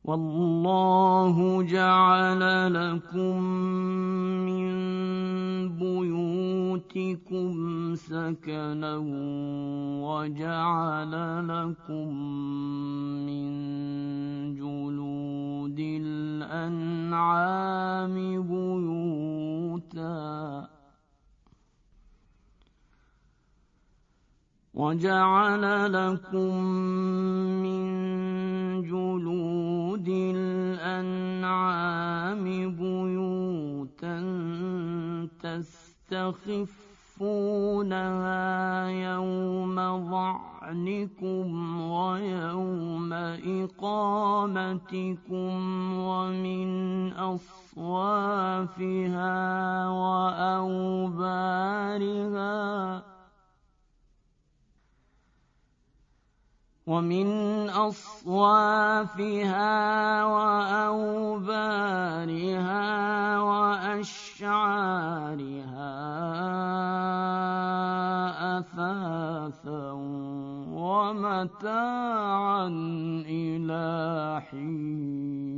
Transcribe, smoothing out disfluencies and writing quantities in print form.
والله جعل لكم من بيوتكم سكنا وجعل لكم من جلود الأنعام بيوتا تستخفونها يوم ظعنكم ويوم إقامتكم ومن أصوافها وأوبارها وأشعارها أثاثا ومتاعا إلى حين.